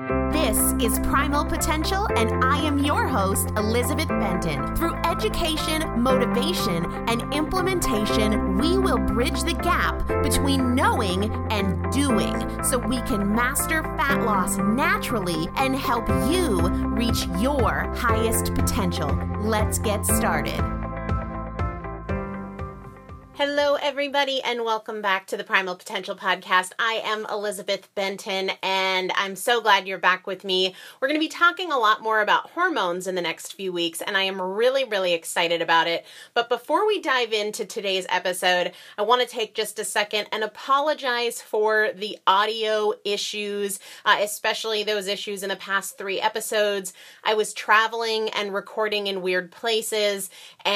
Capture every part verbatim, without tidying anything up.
This is Primal Potential, and I am your host, Elizabeth Benton. Through education, motivation, and implementation, we will bridge the gap between knowing and doing so we can master fat loss naturally and help you reach your highest potential. Let's get started. Hello, everybody, and welcome back to the Primal Potential Podcast. I am Elizabeth Benton, and I'm so glad you're back with me. We're going to be talking a lot more about hormones in the next few weeks, and I am really, really excited about it. But before we dive into today's episode, I want to take just a second and apologize for the audio issues, uh, especially those issues in the past three episodes. I was traveling and recording in weird places,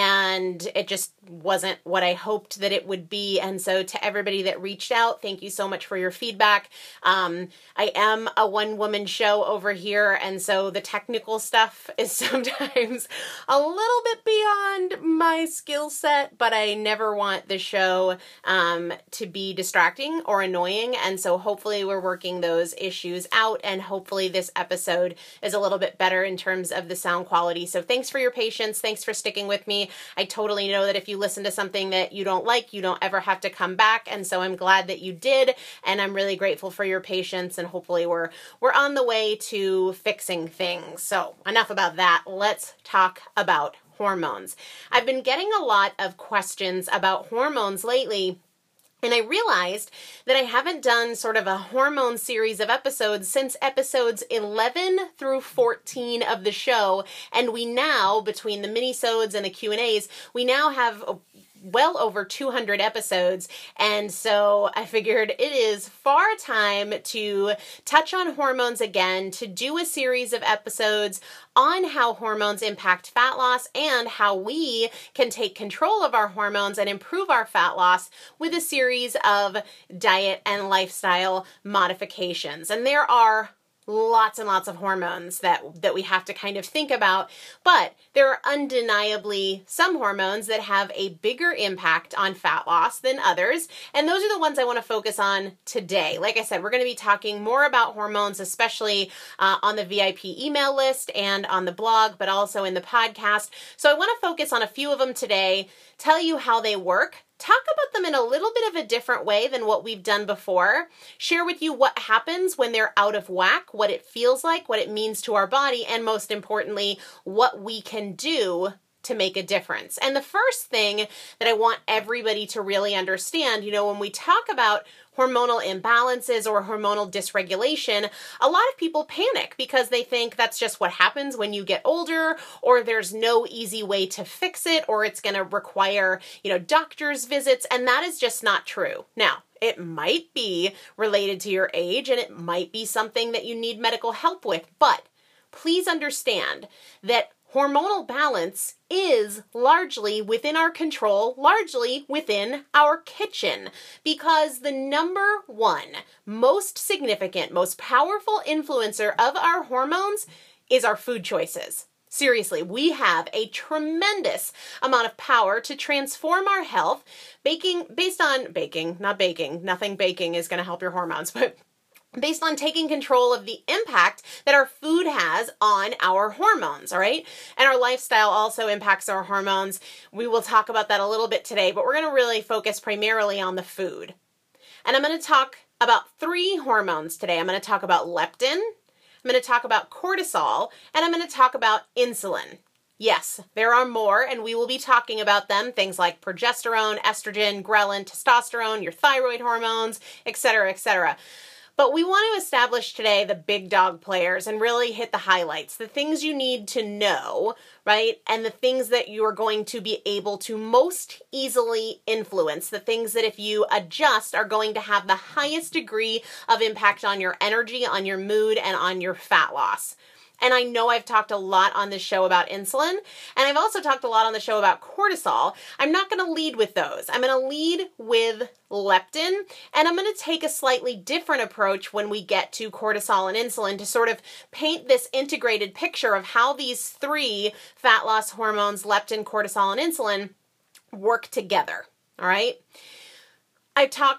and it just wasn't what I hoped that it would be. And so to everybody that reached out, thank you so much for your feedback. Um, I am a one-woman show over here, and so the technical stuff is sometimes a little bit beyond my skill set, but I never want the show um, to be distracting or annoying. And so hopefully we're working those issues out, and hopefully this episode is a little bit better in terms of the sound quality. So thanks for your patience. Thanks for sticking with me. I totally know that if you listen to something that you don't like, you don't ever have to come back. And so I'm glad that you did. And I'm really grateful for your patience. And hopefully we're, we're on the way to fixing things. So enough about that. Let's talk about hormones. I've been getting a lot of questions about hormones lately. And I realized that I haven't done sort of a hormone series of episodes since episodes eleven through fourteen of the show. And we now, between the minisodes and the Q and A's, we now have well over two hundred episodes. And so I figured it is far time to touch on hormones again, to do a series of episodes on how hormones impact fat loss and how we can take control of our hormones and improve our fat loss with a series of diet and lifestyle modifications. And there are lots and lots of hormones that, that we have to kind of think about, but there are undeniably some hormones that have a bigger impact on fat loss than others, and those are the ones I want to focus on today. Like I said, we're going to be talking more about hormones, especially uh, on the V I P email list and on the blog, but also in the podcast. So I want to focus on a few of them today, tell you how they work, talk about them in a little bit of a different way than what we've done before, share with you what happens when they're out of whack, what it feels like, what it means to our body, and most importantly, what we can do to make a difference. And the first thing that I want everybody to really understand, you know, when we talk about hormonal imbalances or hormonal dysregulation, a lot of people panic because they think that's just what happens when you get older, or there's no easy way to fix it, or it's going to require, you know, doctor's visits, and that is just not true. Now, it might be related to your age, and it might be something that you need medical help with, but please understand that hormonal balance is largely within our control, largely within our kitchen, because the number one most significant, most powerful influencer of our hormones is our food choices. Seriously, we have a tremendous amount of power to transform our health, baking, based on baking, not baking, nothing baking is going to help your hormones, but based on taking control of the impact that our food has on our hormones, all right? And our lifestyle also impacts our hormones. We will talk about that a little bit today, but we're going to really focus primarily on the food. And I'm going to talk about three hormones today. I'm going to talk about leptin, I'm going to talk about cortisol, and I'm going to talk about insulin. Yes, there are more, and we will be talking about them, things like progesterone, estrogen, ghrelin, testosterone, your thyroid hormones, et cetera, et cetera. But we want to establish today the big dog players and really hit the highlights, the things you need to know, right? And the things that you are going to be able to most easily influence, the things that if you adjust are going to have the highest degree of impact on your energy, on your mood, and on your fat loss. And I know I've talked a lot on this show about insulin, and I've also talked a lot on the show about cortisol. I'm not going to lead with those. I'm going to lead with leptin, and I'm going to take a slightly different approach when we get to cortisol and insulin to sort of paint this integrated picture of how these three fat loss hormones, leptin, cortisol, and insulin, work together, all right? I've talked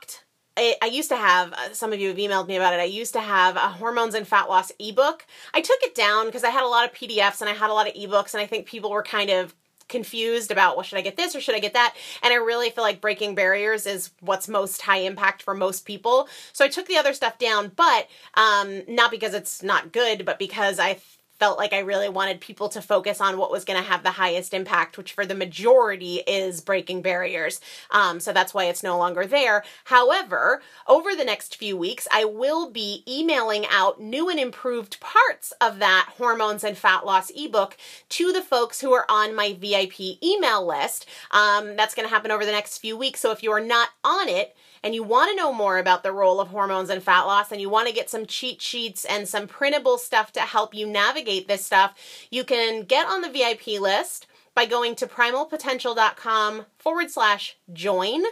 I, I used to have, uh, some of you have emailed me about it, I used to have a hormones and fat loss ebook. I took it down because I had a lot of P D Fs and I had a lot of ebooks, and I think people were kind of confused about, well, should I get this or should I get that? And I really feel like breaking barriers is what's most high impact for most people. So I took the other stuff down, but um, not because it's not good, but because I felt like I really wanted people to focus on what was going to have the highest impact, which for the majority is breaking barriers. Um, so that's why it's no longer there. However, over the next few weeks, I will be emailing out new and improved parts of that hormones and fat loss ebook to the folks who are on my V I P email list. Um, that's going to happen over the next few weeks. So if you are not on it, and you want to know more about the role of hormones and fat loss, and you want to get some cheat sheets and some printable stuff to help you navigate this stuff, you can get on the V I P list by going to primalpotential.com forward slash join,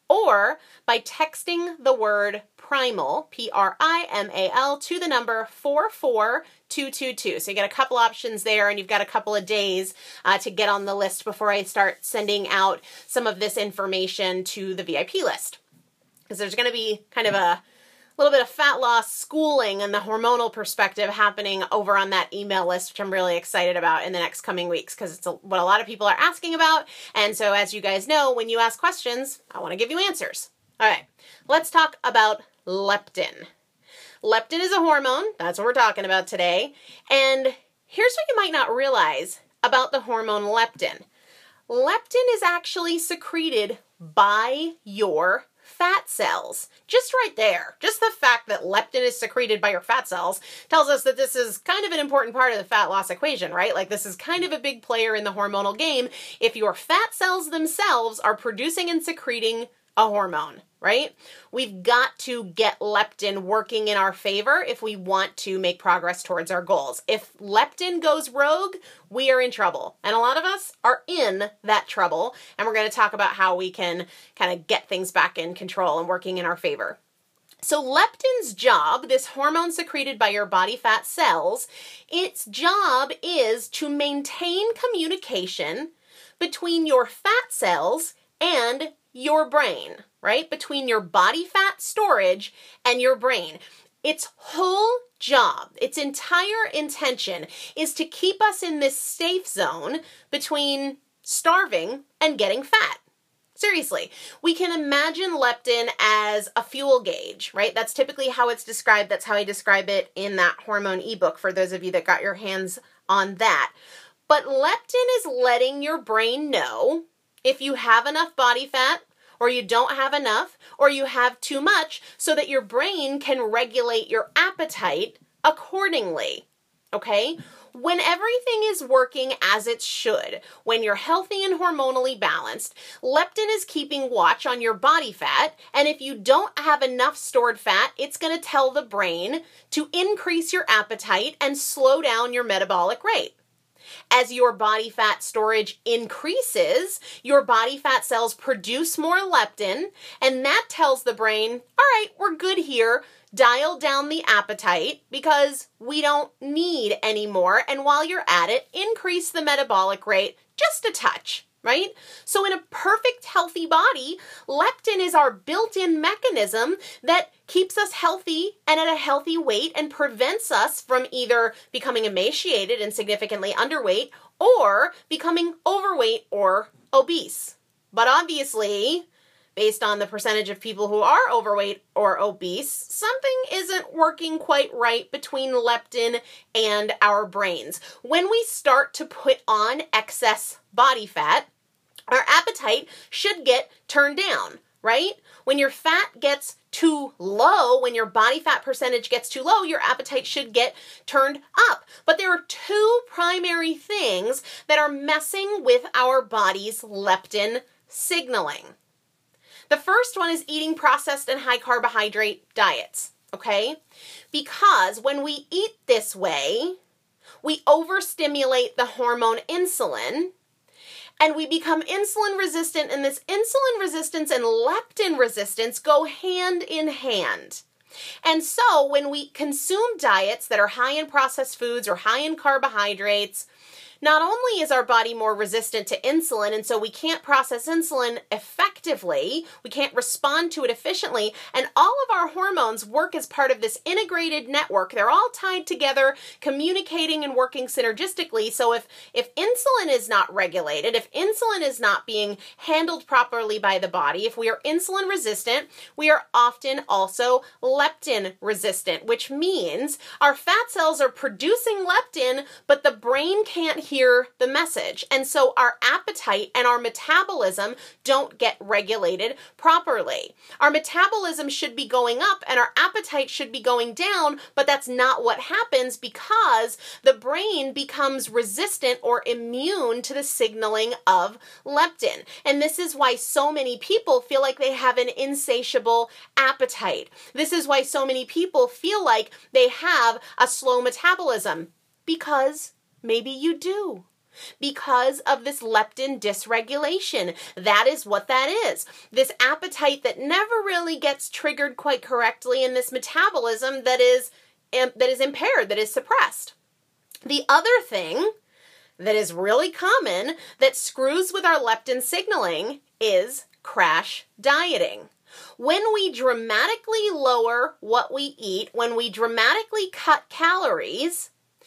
or by texting the word primal, P R I M A L, to the number four four two two two. So you get a couple options there, and you've got a couple of days uh, to get on the list before I start sending out some of this information to the V I P list. Because there's going to be kind of a little bit of fat loss schooling and the hormonal perspective happening over on that email list, which I'm really excited about in the next coming weeks, because it's a, what a lot of people are asking about. And so as you guys know, when you ask questions, I want to give you answers. All right, let's talk about leptin. Leptin is a hormone. That's what we're talking about today. And here's what you might not realize about the hormone leptin. Leptin is actually secreted by your fat cells. Just right there. Just the fact that leptin is secreted by your fat cells tells us that this is kind of an important part of the fat loss equation, right? Like, this is kind of a big player in the hormonal game if your fat cells themselves are producing and secreting a hormone, right? We've got to get leptin working in our favor if we want to make progress towards our goals. If leptin goes rogue, we are in trouble. And a lot of us are in that trouble. And we're going to talk about how we can kind of get things back in control and working in our favor. So leptin's job, this hormone secreted by your body fat cells, its job is to maintain communication between your fat cells and your brain, right? Between your body fat storage and your brain. Its whole job, its entire intention is to keep us in this safe zone between starving and getting fat. Seriously, we can imagine leptin as a fuel gauge, right? That's typically how it's described. That's how I describe it in that hormone ebook for those of you that got your hands on that. But leptin is letting your brain know if you have enough body fat, or you don't have enough, or you have too much, so that your brain can regulate your appetite accordingly, okay? When everything is working as it should, when you're healthy and hormonally balanced, leptin is keeping watch on your body fat, and if you don't have enough stored fat, it's going to tell the brain to increase your appetite and slow down your metabolic rate. As your body fat storage increases, your body fat cells produce more leptin, and that tells the brain, all right, we're good here. Dial down the appetite because we don't need any more. And while you're at it, increase the metabolic rate just a touch, right? So in a perfect healthy body, leptin is our built-in mechanism that keeps us healthy and at a healthy weight and prevents us from either becoming emaciated and significantly underweight or becoming overweight or obese. But obviously, based on the percentage of people who are overweight or obese, something isn't working quite right between leptin and our brains. When we start to put on excess body fat, our appetite should get turned down, right? When your fat gets too low, when your body fat percentage gets too low, your appetite should get turned up. But there are two primary things that are messing with our body's leptin signaling. The first one is eating processed and high carbohydrate diets, okay? Because when we eat this way, we overstimulate the hormone insulin, and we become insulin resistant, and this insulin resistance and leptin resistance go hand in hand. And so when we consume diets that are high in processed foods or high in carbohydrates, not only is our body more resistant to insulin, and so we can't process insulin effectively, we can't respond to it efficiently, and all of our hormones work as part of this integrated network. They're all tied together, communicating and working synergistically. So if, if insulin is not regulated, if insulin is not being handled properly by the body, if we are insulin resistant, we are often also leptin resistant, which means our fat cells are producing leptin, but the brain can't hear the message. And so our appetite and our metabolism don't get regulated properly. Our metabolism should be going up and our appetite should be going down, but that's not what happens because the brain becomes resistant or immune to the signaling of leptin. And this is why so many people feel like they have an insatiable appetite. This is why so many people feel like they have a slow metabolism, because maybe you do. Because of this leptin dysregulation. That is what that is. This appetite that never really gets triggered quite correctly, and this metabolism that is, that is impaired, that is suppressed. The other thing that is really common that screws with our leptin signaling is crash dieting. When we dramatically lower what we eat, when we dramatically cut calories,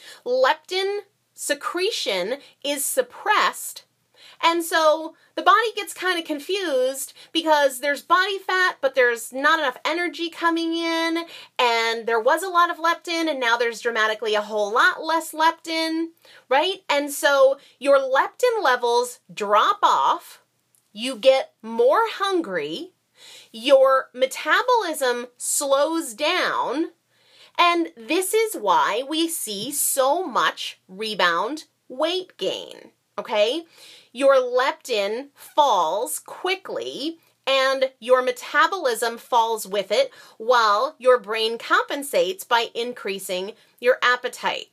leptin secretion is suppressed, and so the body gets kind of confused because there's body fat, but there's not enough energy coming in, and there was a lot of leptin, and now there's dramatically a whole lot less leptin, right? And so your leptin levels drop off, you get more hungry, your metabolism slows down, and this is why we see so much rebound weight gain, okay? Your leptin falls quickly and your metabolism falls with it while your brain compensates by increasing your appetite.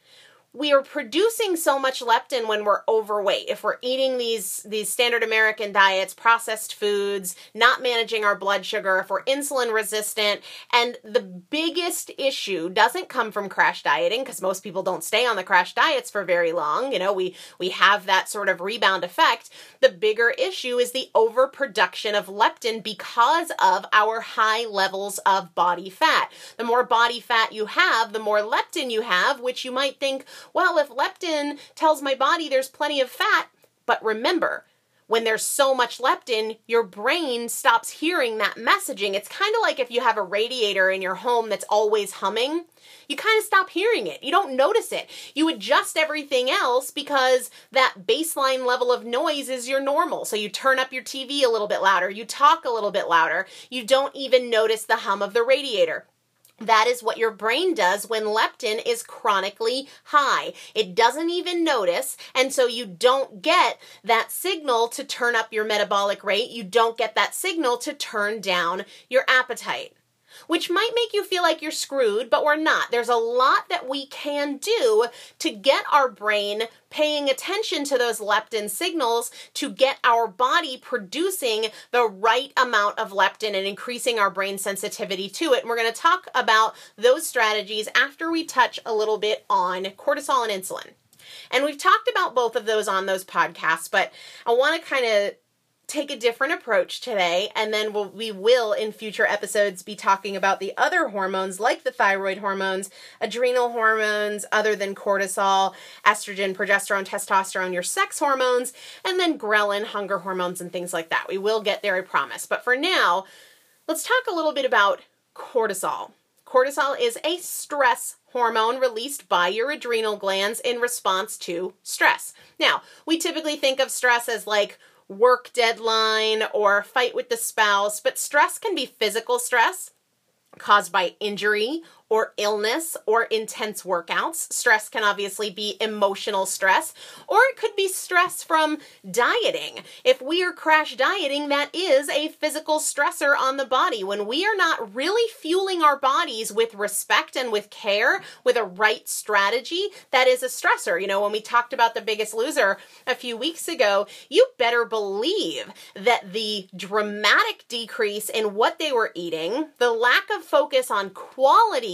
We are producing so much leptin when we're overweight. If we're eating these, these standard American diets, processed foods, not managing our blood sugar, if we're insulin resistant, and the biggest issue doesn't come from crash dieting, because most people don't stay on the crash diets for very long. You know, we, we have that sort of rebound effect. The bigger issue is the overproduction of leptin because of our high levels of body fat. The more body fat you have, the more leptin you have, which you might think, well, if leptin tells my body there's plenty of fat, but remember, when there's so much leptin, your brain stops hearing that messaging. It's kind of like if you have a radiator in your home that's always humming. You kind of stop hearing it. You don't notice it. You adjust everything else because that baseline level of noise is your normal. So you turn up your T V a little bit louder. You talk a little bit louder. You don't even notice the hum of the radiator. That is what your brain does when leptin is chronically high. It doesn't even notice, and so you don't get that signal to turn up your metabolic rate. You don't get that signal to turn down your appetite, which might make you feel like you're screwed, but we're not. There's a lot that we can do to get our brain paying attention to those leptin signals, to get our body producing the right amount of leptin and increasing our brain sensitivity to it. And we're going to talk about those strategies after we touch a little bit on cortisol and insulin. And we've talked about both of those on those podcasts, but I want to kind of take a different approach today, and then we'll, we will in future episodes be talking about the other hormones like the thyroid hormones, adrenal hormones other than cortisol, estrogen, progesterone, testosterone, your sex hormones, and then ghrelin, hunger hormones, and things like that. We will get there, I promise. But for now, let's talk a little bit about cortisol. Cortisol is a stress hormone released by your adrenal glands in response to stress. Now, we typically think of stress as like work deadline or fight with the spouse, but stress can be physical stress caused by injury or illness or intense workouts. Stress can obviously be emotional stress, or it could be stress from dieting. If we are crash dieting, that is a physical stressor on the body. When we are not really fueling our bodies with respect and with care, with a right strategy, that is a stressor. You know, when we talked about The Biggest Loser a few weeks ago, you better believe that the dramatic decrease in what they were eating, the lack of focus on quality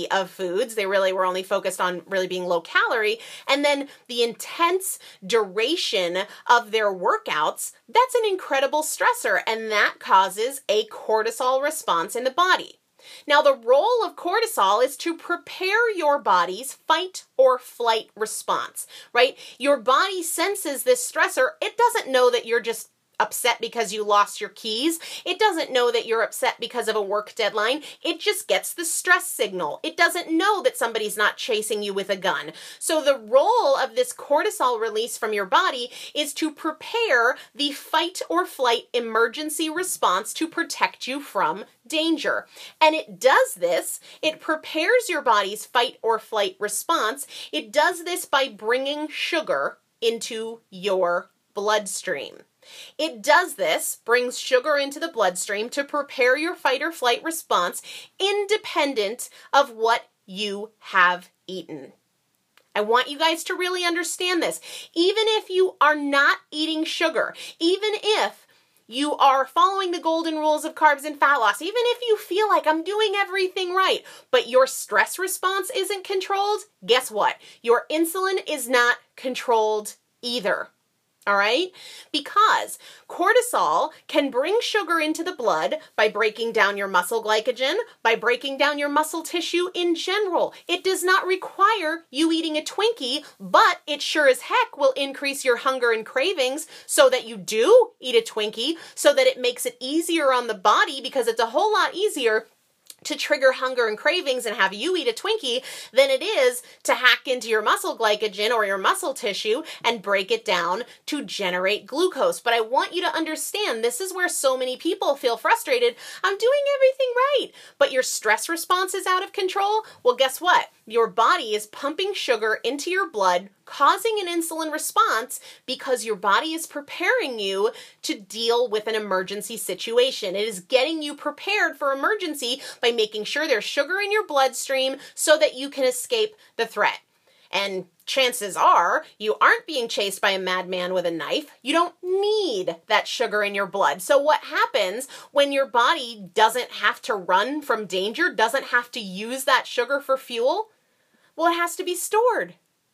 variety of foods. They really were only focused on really being low calorie. And then the intense duration of their workouts, that's an incredible stressor, and that causes a cortisol response in the body. Now, the role of cortisol is to prepare your body's fight or flight response, right? Your body senses this stressor. It doesn't know that you're just upset because you lost your keys. It doesn't know that you're upset because of a work deadline. It just gets the stress signal. It doesn't know that somebody's not chasing you with a gun. So the role of this cortisol release from your body is to prepare the fight or flight emergency response to protect you from danger. And it does this, it prepares your body's fight or flight response. It does this by bringing sugar into your bloodstream. It does this, brings sugar into the bloodstream to prepare your fight or flight response independent of what you have eaten. I want you guys to really understand this. Even if you are not eating sugar, even if you are following the golden rules of carbs and fat loss, even if you feel like I'm doing everything right, but your stress response isn't controlled, guess what? Your insulin is not controlled either. All right? Because cortisol can bring sugar into the blood by breaking down your muscle glycogen, by breaking down your muscle tissue in general. It does not require you eating a Twinkie, but it sure as heck will increase your hunger and cravings so that you do eat a Twinkie, so that it makes it easier on the body, because it's a whole lot easier to trigger hunger and cravings and have you eat a Twinkie than it is to hack into your muscle glycogen or your muscle tissue and break it down to generate glucose. But I want you to understand, this is where so many people feel frustrated. I'm doing everything right, but your stress response is out of control. Well, guess what? Your body is pumping sugar into your blood, causing an insulin response because your body is preparing you to deal with an emergency situation. It is getting you prepared for emergency by making sure there's sugar in your bloodstream so that you can escape the threat. And chances are you aren't being chased by a madman with a knife. You don't need that sugar in your blood. So what happens when your body doesn't have to run from danger, doesn't have to use that sugar for fuel? Well, it has to be stored.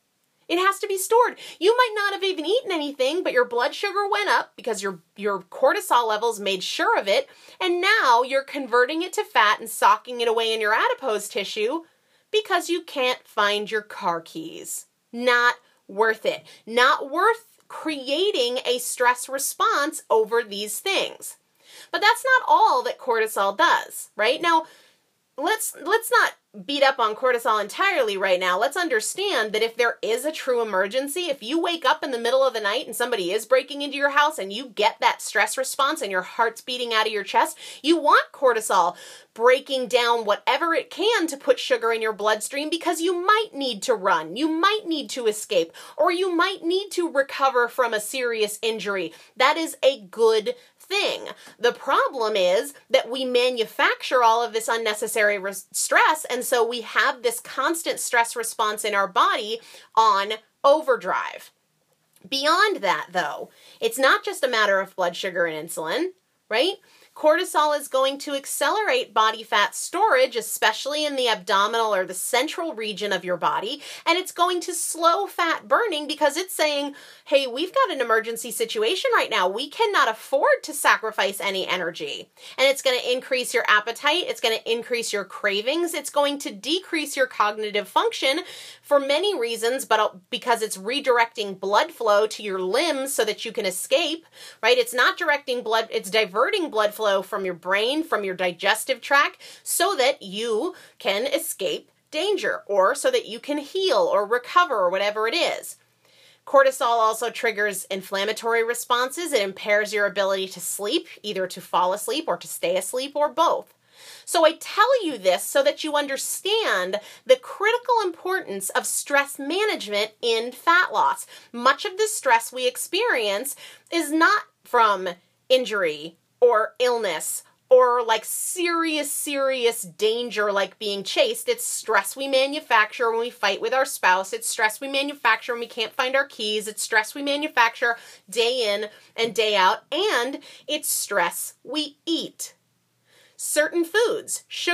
It has to be stored. You might not have even eaten anything, but your blood sugar went up because your, your cortisol levels made sure of it, and now you're converting it to fat and socking it away in your adipose tissue because you can't find your car keys. Not worth it. Not worth creating a stress response over these things. But that's not all that cortisol does, right? Now, let's let's not beat up on cortisol entirely right now. Let's understand that if there is a true emergency, if you wake up in the middle of the night and somebody is breaking into your house and you get that stress response and your heart's beating out of your chest, you want cortisol breaking down whatever it can to put sugar in your bloodstream, because you might need to run, you might need to escape, or you might need to recover from a serious injury. That is a good thing. The problem is that we manufacture all of this unnecessary res- stress, and so we have this constant stress response in our body on overdrive. Beyond that, though, it's not just a matter of blood sugar and insulin, right? Cortisol is going to accelerate body fat storage, especially in the abdominal or the central region of your body, and it's going to slow fat burning because it's saying, hey, we've got an emergency situation right now. We cannot afford to sacrifice any energy. And it's going to increase your appetite. It's going to increase your cravings. It's going to decrease your cognitive function for many reasons, but because it's redirecting blood flow to your limbs so that you can escape, right? It's not directing blood, it's diverting blood flow from your brain, from your digestive tract, so that you can escape danger, or so that you can heal or recover or whatever it is. Cortisol also triggers inflammatory responses. It impairs your ability to sleep, either to fall asleep or to stay asleep, or both. So I tell you this so that you understand the critical importance of stress management in fat loss. Much of the stress we experience is not from injury or illness or like serious, serious danger like being chased. It's stress we manufacture when we fight with our spouse. It's stress we manufacture when we can't find our keys. It's stress we manufacture day in and day out. And it's stress we eat. Certain foods, sugar,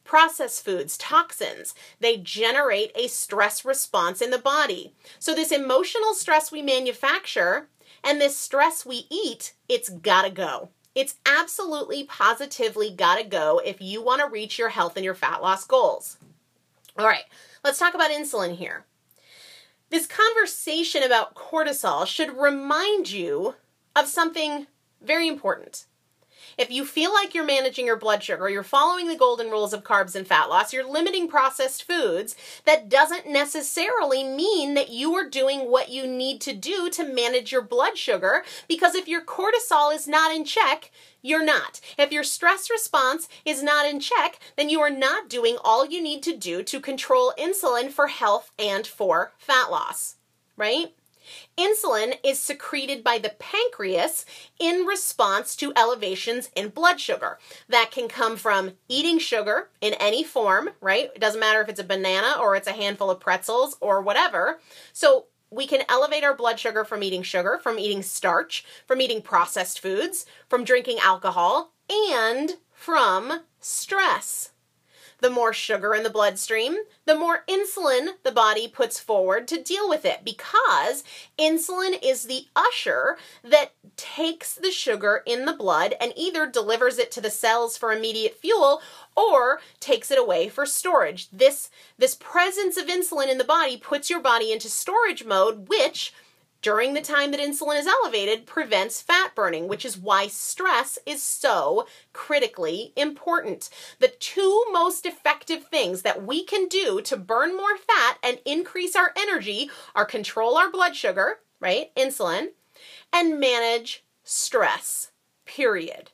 Processed foods, toxins, they generate a stress response in the body. So this emotional stress we manufacture and this stress we eat, it's gotta go. It's absolutely positively gotta go if you want to reach your health and your fat loss goals. All right, let's talk about insulin here. This conversation about cortisol should remind you of something very important. If you feel like you're managing your blood sugar, you're following the golden rules of carbs and fat loss, you're limiting processed foods, that doesn't necessarily mean that you are doing what you need to do to manage your blood sugar, because if your cortisol is not in check, you're not. If your stress response is not in check, then you are not doing all you need to do to control insulin for health and for fat loss, right? Insulin is secreted by the pancreas in response to elevations in blood sugar. That can come from eating sugar in any form, right? It doesn't matter if it's a banana or it's a handful of pretzels or whatever. So we can elevate our blood sugar from eating sugar, from eating starch, from eating processed foods, from drinking alcohol, and from stress. The more sugar in the bloodstream, the more insulin the body puts forward to deal with it, because insulin is the usher that takes the sugar in the blood and either delivers it to the cells for immediate fuel or takes it away for storage. This, this presence of insulin in the body puts your body into storage mode, which during the time that insulin is elevated, prevents fat burning, which is why stress is so critically important. The two most effective things that we can do to burn more fat and increase our energy are control our blood sugar, right, insulin, and manage stress, period.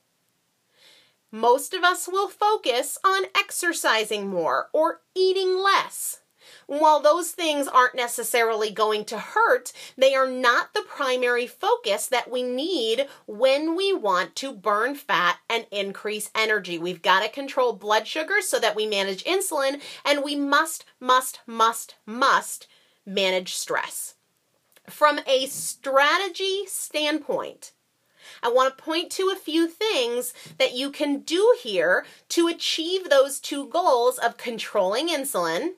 Most of us will focus on exercising more or eating less. While those things aren't necessarily going to hurt, they are not the primary focus that we need when we want to burn fat and increase energy. We've got to control blood sugar so that we manage insulin, and we must, must, must, must manage stress. From a strategy standpoint, I want to point to a few things that you can do here to achieve those two goals of controlling insulin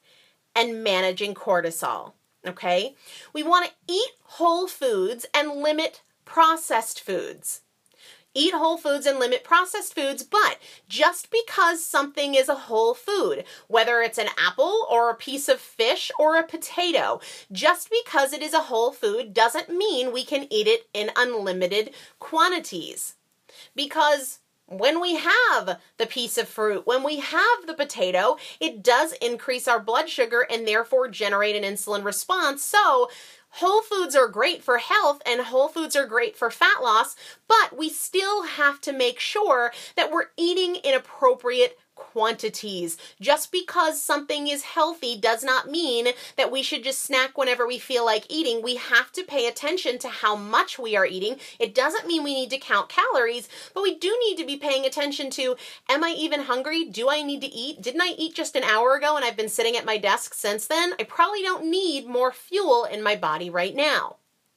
and managing cortisol, okay? We want to eat whole foods and limit processed foods. Eat whole foods and limit processed foods, but just because something is a whole food, whether it's an apple or a piece of fish or a potato, just because it is a whole food doesn't mean we can eat it in unlimited quantities. Because when we have the piece of fruit, when we have the potato, it does increase our blood sugar and therefore generate an insulin response. So whole foods are great for health and whole foods are great for fat loss, but we still have to make sure that we're eating in appropriate quantities. Just because something is healthy does not mean that we should just snack whenever we feel like eating. We have to pay attention to how much we are eating. It doesn't mean we need to count calories, but we do need to be paying attention to, am I even hungry? Do I need to eat? Didn't I eat just an hour ago and I've been sitting at my desk since then? I probably don't need more fuel in my body right now.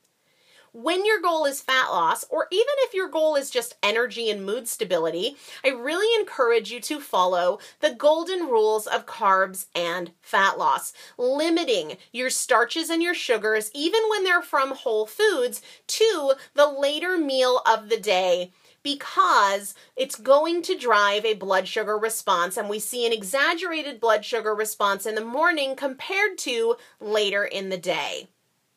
When your goal is fat loss, or even if your goal is just energy and mood stability, I really encourage you to follow the golden rules of carbs and fat loss, limiting your starches and your sugars, even when they're from whole foods, to the later meal of the day, because it's going to drive a blood sugar response, and we see an exaggerated blood sugar response in the morning compared to later in the day.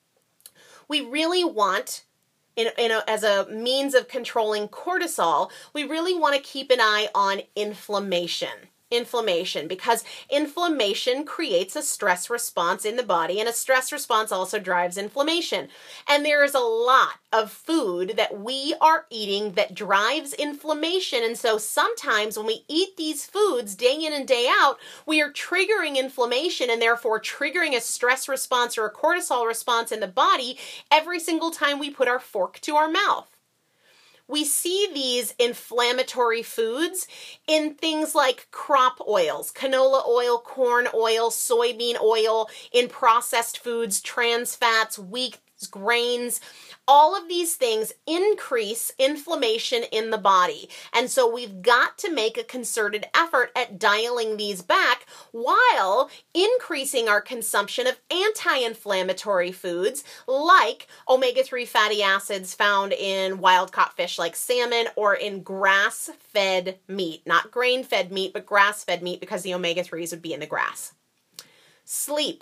We really want, in, in a, as a means of controlling cortisol, we really want to keep an eye on inflammation. Inflammation, because inflammation creates a stress response in the body, and a stress response also drives inflammation. And there is a lot of food that we are eating that drives inflammation, and so sometimes when we eat these foods day in and day out, we are triggering inflammation and therefore triggering a stress response or a cortisol response in the body every single time we put our fork to our mouth. We see these inflammatory foods in things like crop oils, canola oil, corn oil, soybean oil, in processed foods, trans fats, wheat, grains. All of these things increase inflammation in the body. And so we've got to make a concerted effort at dialing these back while increasing our consumption of anti-inflammatory foods like omega three fatty acids found in wild-caught fish like salmon or in grass-fed meat. Not grain-fed meat, but grass-fed meat because the omega threes would be in the grass. Sleep.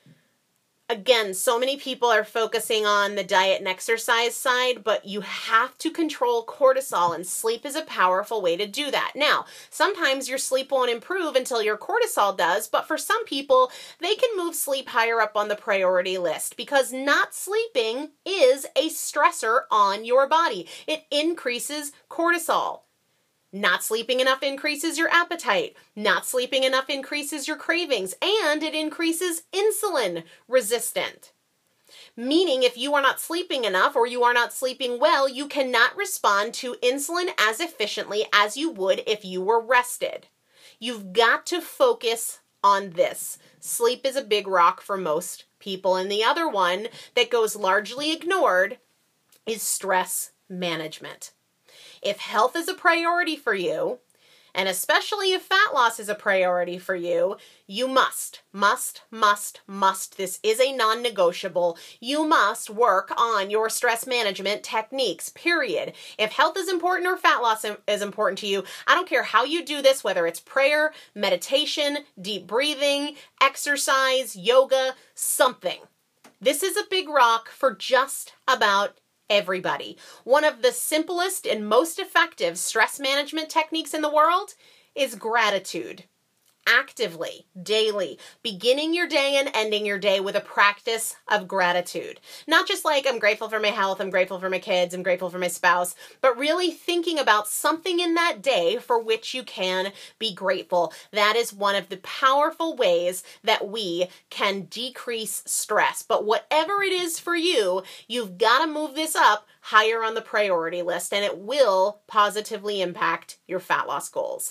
Again, so many people are focusing on the diet and exercise side, but you have to control cortisol, and sleep is a powerful way to do that. Now, sometimes your sleep won't improve until your cortisol does, but for some people, they can move sleep higher up on the priority list because not sleeping is a stressor on your body. It increases cortisol. Not sleeping enough increases your appetite. Not sleeping enough increases your cravings, and it increases insulin resistant. Meaning if you are not sleeping enough or you are not sleeping well, you cannot respond to insulin as efficiently as you would if you were rested. You've got to focus on this. Sleep is a big rock for most people, and the other one that goes largely ignored is stress management. If health is a priority for you, and especially if fat loss is a priority for you, you must, must, must, must, this is a non-negotiable, you must work on your stress management techniques, period. If health is important or fat loss is important to you, I don't care how you do this, whether it's prayer, meditation, deep breathing, exercise, yoga, something. This is a big rock for just about everybody. One of the simplest and most effective stress management techniques in the world is gratitude. Actively, daily, beginning your day and ending your day with a practice of gratitude. Not just like, I'm grateful for my health, I'm grateful for my kids, I'm grateful for my spouse, but really thinking about something in that day for which you can be grateful. That is one of the powerful ways that we can decrease stress. But whatever it is for you, you've got to move this up higher on the priority list, and it will positively impact your fat loss goals.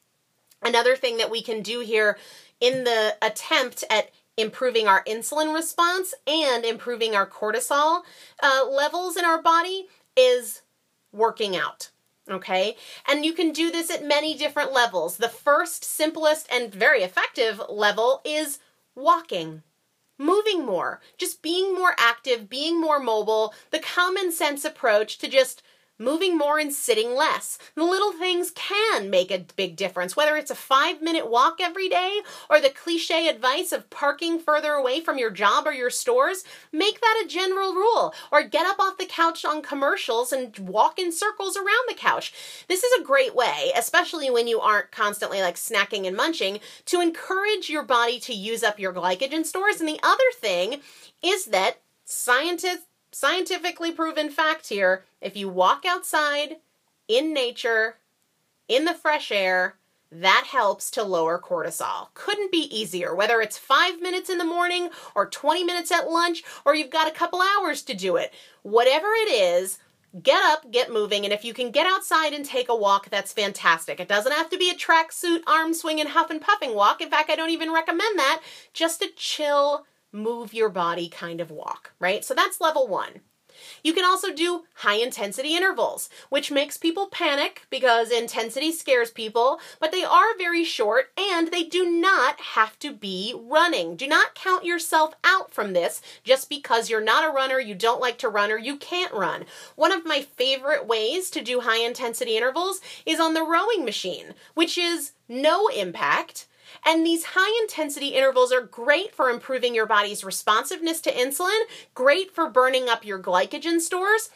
Another thing that we can do here in the attempt at improving our insulin response and improving our cortisol uh, levels in our body is working out, okay? And you can do this at many different levels. The first, simplest, and very effective level is walking. Moving more, just being more active, being more mobile, the common sense approach to just moving more and sitting less. The little things can make a big difference, whether it's a five minute walk every day or the cliche advice of parking further away from your job or your stores. Make that a general rule, or get up off the couch on commercials and walk in circles around the couch. This is a great way, especially when you aren't constantly like snacking and munching, to encourage your body to use up your glycogen stores. And the other thing is that scientists Scientifically proven fact here, if you walk outside, in nature, in the fresh air, that helps to lower cortisol. Couldn't be easier, whether it's five minutes in the morning or twenty minutes at lunch, or you've got a couple hours to do it. Whatever it is, get up, get moving, and if you can get outside and take a walk, that's fantastic. It doesn't have to be a tracksuit, arm swinging, huff and puffing walk. In fact, I don't even recommend that. Just a chill, move your body kind of walk, right? So that's level one. You can also do high intensity intervals, which makes people panic because intensity scares people, but they are very short and they do not have to be running. Do not count yourself out from this just because you're not a runner, you don't like to run, or you can't run. One of my favorite ways to do high intensity intervals is on the rowing machine, which is no impact. And these high-intensity intervals are great for improving your body's responsiveness to insulin, great for burning up your glycogen stores,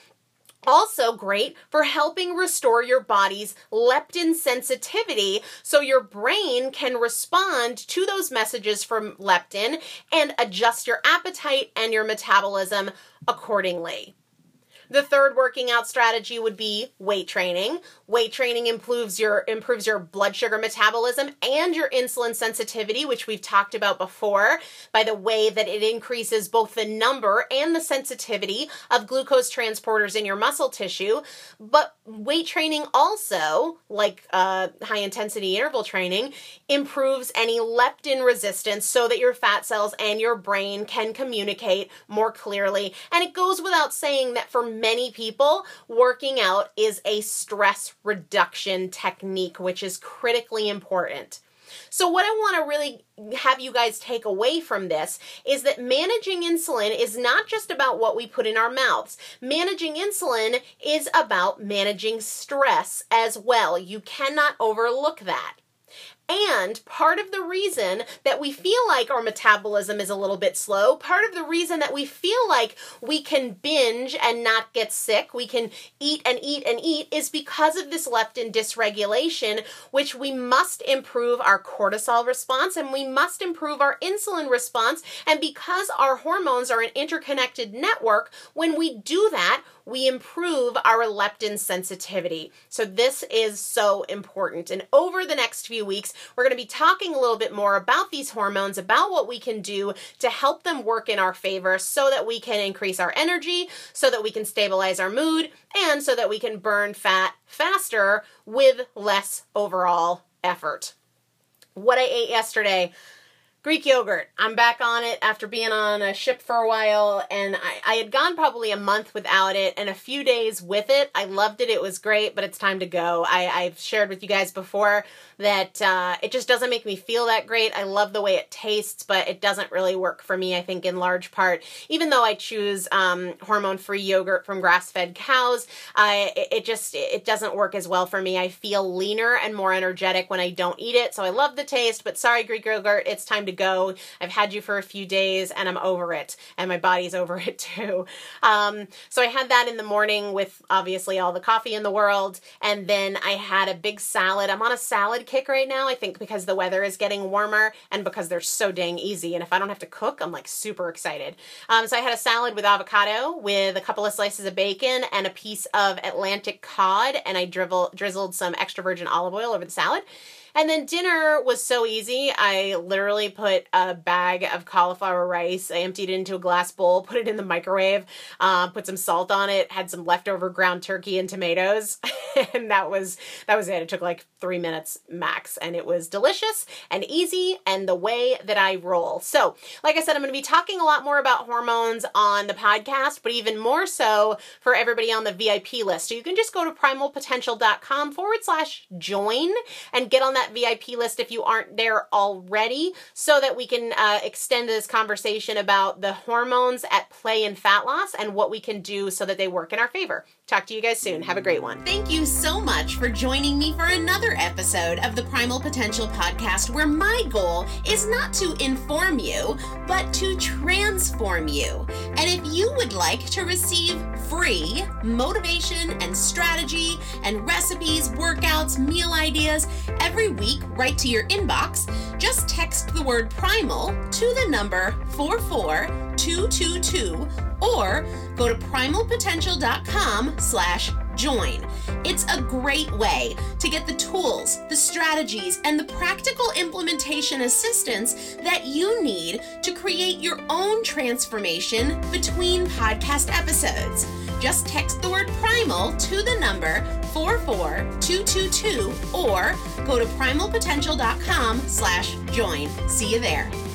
also great for helping restore your body's leptin sensitivity so your brain can respond to those messages from leptin and adjust your appetite and your metabolism accordingly. The third working out strategy would be weight training. Weight training improves your improves your blood sugar metabolism and your insulin sensitivity, which we've talked about before, by the way that it increases both the number and the sensitivity of glucose transporters in your muscle tissue. But weight training also, like uh, high intensity interval training, improves any leptin resistance so that your fat cells and your brain can communicate more clearly. And it goes without saying that for many people, working out is a stress reduction technique, which is critically important. So what I want to really have you guys take away from this is that managing insulin is not just about what we put in our mouths. Managing insulin is about managing stress as well. You cannot overlook that. And part of the reason that we feel like our metabolism is a little bit slow, part of the reason that we feel like we can binge and not get sick, we can eat and eat and eat, is because of this leptin dysregulation, which we must improve our cortisol response and we must improve our insulin response. And because our hormones are an interconnected network, when we do that, we improve our leptin sensitivity. So this is so important. And over the next few weeks, we're going to be talking a little bit more about these hormones, about what we can do to help them work in our favor so that we can increase our energy, so that we can stabilize our mood, and so that we can burn fat faster with less overall effort. What I ate yesterday: Greek yogurt. I'm back on it after being on a ship for a while, and I, I had gone probably a month without it and a few days with it. I loved it. It was great, but it's time to go. I, I've shared with you guys before that uh, it just doesn't make me feel that great. I love the way it tastes, but it doesn't really work for me, I think, in large part. Even though I choose um, hormone-free yogurt from grass-fed cows, I, it, it just it doesn't work as well for me. I feel leaner and more energetic when I don't eat it, so I love the taste, but sorry, Greek yogurt, it's time to go. I've had you for a few days, and I'm over it, and my body's over it too. Um, so I had that in the morning with, obviously, all the coffee in the world, and then I had a big salad. I'm on a salad kick right now, I think because the weather is getting warmer and because they're so dang easy, and if I don't have to cook, I'm like super excited. Um, so I had a salad with avocado with a couple of slices of bacon and a piece of Atlantic cod, and I drizzle, drizzled some extra virgin olive oil over the salad. And then dinner was so easy. I literally put a bag of cauliflower rice, I emptied it into a glass bowl, put it in the microwave, uh, put some salt on it, had some leftover ground turkey and tomatoes, and that was that was it. It took like three minutes max, and it was delicious and easy and the way that I roll. So, like I said, I'm going to be talking a lot more about hormones on the podcast, but even more so for everybody on the V I P list. So you can just go to primalpotential.com forward slash join and get on that V I P list if you aren't there already, so that we can uh, extend this conversation about the hormones at play in fat loss and what we can do so that they work in our favor. Talk to you guys soon. Have a great one. Thank you so much for joining me for another episode of the Primal Potential Podcast, where my goal is not to inform you, but to transform you. And if you would like to receive free motivation and strategy and recipes, workouts, meal ideas every week right to your inbox, just text the word primal to the number four four two two two or go to primalpotential.com slash join. It's a great way to get the tools, the strategies, and the practical implementation assistance that you need to create your own transformation between podcast episodes. Just text the word primal to the number four four two two two or go to primalpotential.com slash join. See you there.